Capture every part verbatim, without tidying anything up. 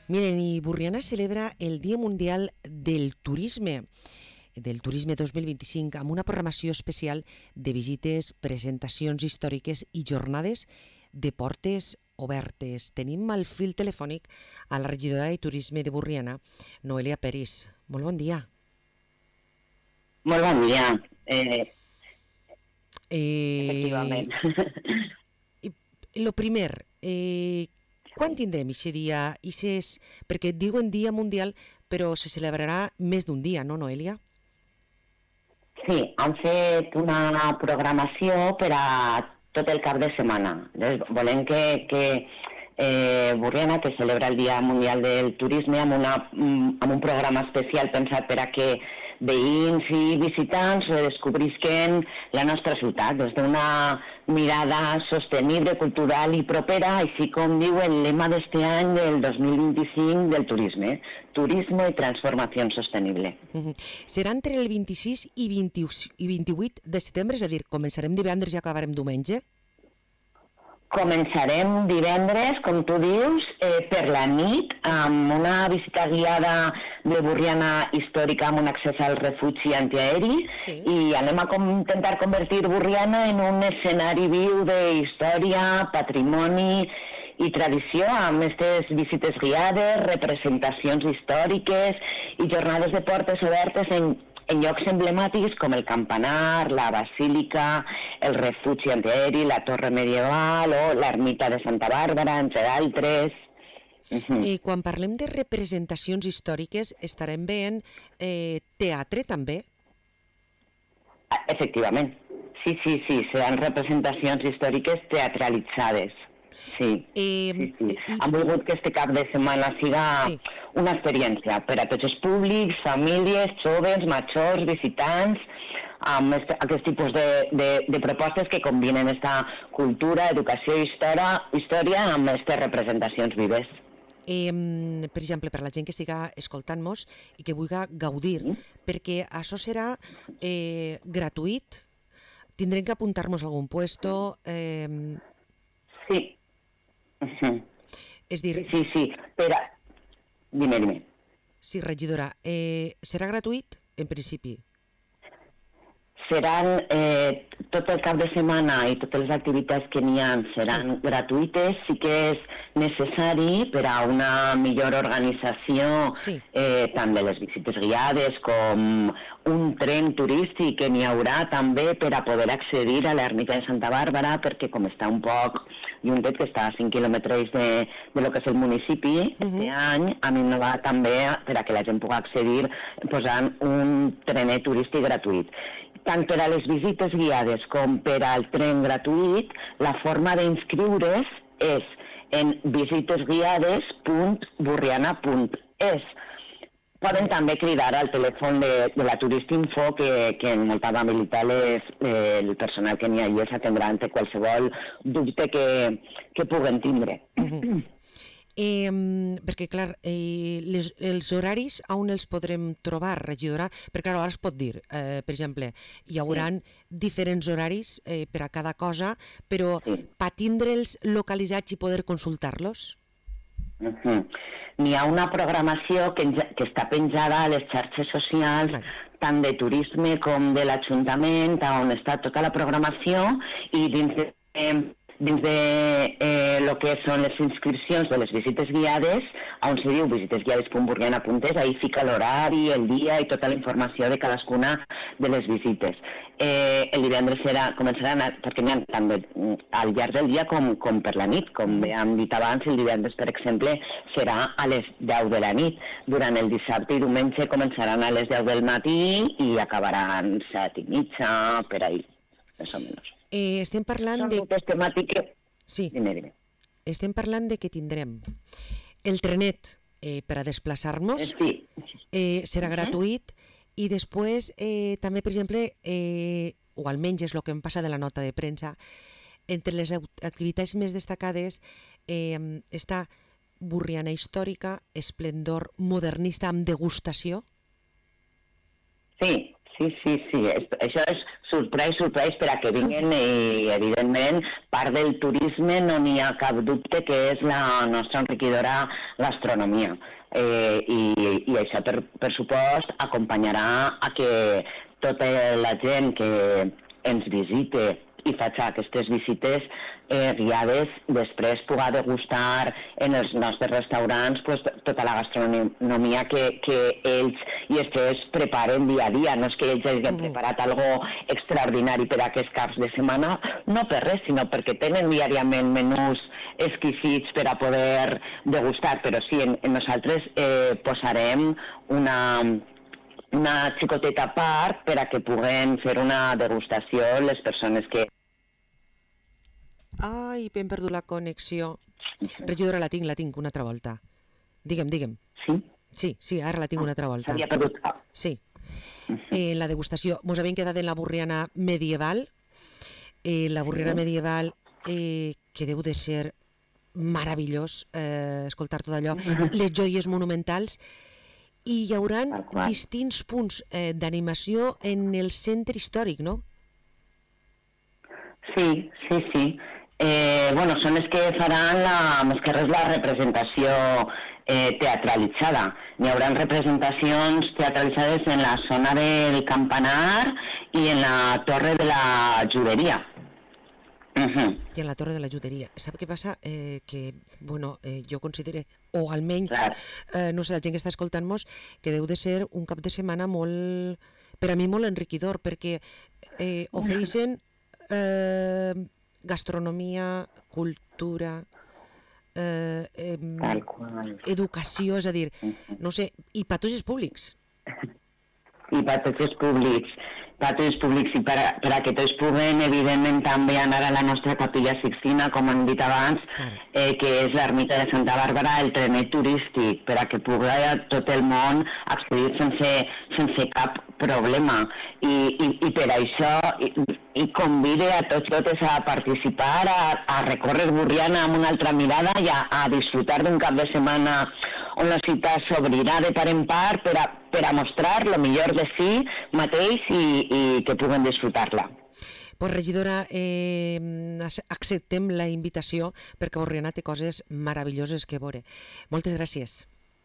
Miren, i Borriana celebra el Dia Mundial del Turisme, del Turisme dos mil vint-i-cinc, amb una programació especial de visites, presentacions històriques i jornades de portes obertes. Tenim al fil telefònic a la regidora de Turisme de Borriana, Noelia Peris. Molt bon dia. Molt bon dia. Eh, eh, efectivament. Lo primer, eh, quan tindrem aquest dia? Ixes, perquè et diuen Dia Mundial, però se celebrarà més d'un dia, no, Noelia? Sí, han fet una programació per a tot el cap de setmana. Llavors, volem que, que eh, Borriana, que celebra el Dia Mundial del Turisme, amb, una, amb un programa especial pensat per a que veïns i visitants redescobrisquen la nostra ciutat des d'una mirada sostenible, cultural i propera, així com diu el lema d'este any del dos mil vint-i-cinc del turisme, turisme i transformació sostenible. Uh-huh. Serà entre el vint-i-sis i vint-i-vuit de setembre, és a dir, començarem divendres i acabarem diumenge? Començarem divendres, com tu dius, eh, per la nit, amb una visita guiada de Borriana històrica amb un accés al refugi antiaeri, sí. I anem a com, intentar convertir Borriana en un escenari viu de història, patrimoni i tradició, amb aquestes visites guiades, representacions històriques i jornades de portes obertes en en llocs emblemàtics com el campanar, la basílica, el refugi antiaeri, la torre medieval o l'ermita de Santa Bàrbara, entre d'altres. Uh-huh. I quan parlem de representacions històriques, estarem veient eh, teatre també? Efectivament. Sí, sí, sí, seran representacions històriques teatralitzades. Sí, eh, sí, sí. I... Hem volgut que este cap de setmana siga sí. una experiència per a tots els públics, famílies, joves, majors, visitants, amb este, aquest tipus de, de, de propostes que combinen esta cultura, educació i història, història amb aquestes representacions vives. Eh, per exemple, per la gent que estiga escoltant-nos i que vulgui gaudir, mm. perquè això serà eh, gratuït, tindrem que apuntar-nos a algun puesto... Eh... Sí. Uh-huh. És dir... Sí, sí, però... Dime, dime. Sí, regidora, eh, serà gratuït en principi? Seran eh, tot el cap de setmana i totes les activitats que n'hi ha seran sí. gratuïtes. Sí que és necessari per a una millor organització sí. eh, tant de les visites guiades com un tren turístic que n'hi haurà també per a poder accedir a l'ermita de Santa Bàrbara, perquè com està un poc llunyet, que està a cinc quilòmetres de, de lo que és el municipi, uh-huh. este any hem innovat també per a que la gent pugui accedir posant un trenet turístic gratuït. Tant per a les visites guiades com per al tren gratuït, la forma d'inscriure's és en visitesguiades punt borriana punt es. Poden també cridar al telèfon de, de la Turistinfo, que, que en molta amabilitat les, eh, el personal que n'hi ha allà s'atendrà ante qualsevol dubte que, que puguen tindre. Uh-huh. Eh, perquè, clar, eh, les, els horaris on els podrem trobar, regidora? Perquè, clar, ara es pot dir, eh, per exemple, hi haurà sí. diferents horaris eh, per a cada cosa, però sí. per tindre'ls localitzats i poder consultar-los? Uh-huh. N'hi ha una programació que, que està penjada a les xarxes socials, vale. tant de turisme com de l'Ajuntament, on està tota la programació, i dins de... Eh, dins de eh, lo que són les inscripcions de les visites guiades, on se diu visitesguiades punt borriana punt es, ahí fica l'horari, el dia i tota la informació de cadascuna de les visites. Eh, el divendres serà, començaran, a, perquè n'hi ha tant de, al llarg del dia com, com per la nit, com hem dit abans, el divendres, per exemple, serà a les deu de la nit. Durant el dissabte i diumenge començaran a les deu del matí i acabaran set i mitja, per ahí, més o menys. Eh, estem parlant Són de... rutes temàtiques... Sí. Dime, dime. Estem parlant de que tindrem el trenet eh, per a desplaçar-nos, sí. eh, serà uh-huh. gratuït, i després eh, també, per exemple, eh, o almenys és el que em passa de la nota de premsa, entre les activitats més destacades eh, està Borriana històrica, esplendor modernista amb degustació. Sí, Sí, sí, sí, això és sorprès, sorprès per a que vinguin i, evidentment, part del turisme no n'hi ha cap dubte que és la nostra enriquidora gastronomia. Eh, i, I això, per, per supost, acompanyarà a que tota la gent que ens visite i faig aquestes visites eh, guiades, després puga degustar en els nostres restaurants pues, tota la gastronomia que, que ells i aquests preparen dia a dia. No és que ells hagin preparat algo extraordinari per a aquests caps de setmana, no per res, sinó perquè tenen diàriament menús exquisits per a poder degustar, però sí, en, en nosaltres eh, posarem una... una xicoteta part per a que puguen fer una degustació les persones que... Ai, hem perdut la connexió. Regidora, la tinc, la tinc una altra volta. Digue'm, digue'm. Sí? Sí, sí, ara la tinc una altra volta. S'havia perdut. Sí. Eh, la degustació. Mos havien quedat en la Borriana medieval. Eh, la Borriana medieval, eh, que deu de ser meravellós, eh, escoltar tot allò. Les joies monumentals. I hi haurà distints punts eh, d'animació en el centre històric, no? Sí, sí, sí. Eh, bueno, són els que faran la, més que res la representació eh, teatralitzada. Hi haurà representacions teatralitzades en la zona del campanar i en la torre de la juderia. Uh-huh. I en la torre de la juderia. Sap què passa? Eh, que, bueno, eh, jo considero, o almenys, eh, no sé, la gent que està escoltant-nos, que deu de ser un cap de setmana molt, per a mi molt enriquidor, perquè eh, ofereixen eh, gastronomia, cultura, eh, eh, educació, és a dir, no sé, i per tots els públics. I per tots els públics. per a tots els públics i per a, per a que tots puguen, evidentment, també anar a la nostra capella Sixtina, com hem dit abans, eh, que és l'ermita de Santa Bàrbara, el trenet turístic, per a que pugui tot el món accedir sense, sense cap problema. I, i, i per això i, i convide a tots totes a participar, a, a recórrer Borriana amb una altra mirada i a, a disfrutar d'un cap de setmana on la ciutat s'obrirà de part en part per a, per a mostrar el millor de si mateix i, i que puguen disfrutar-la. Pues, regidora, eh, acceptem la invitació perquè Borriana té coses meravelloses que veure. Moltes gràcies.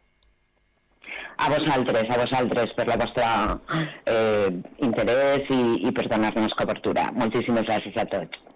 A vosaltres, a vosaltres per la vostra eh, interès i, i per donar-nos cobertura. Moltíssimes gràcies a tots.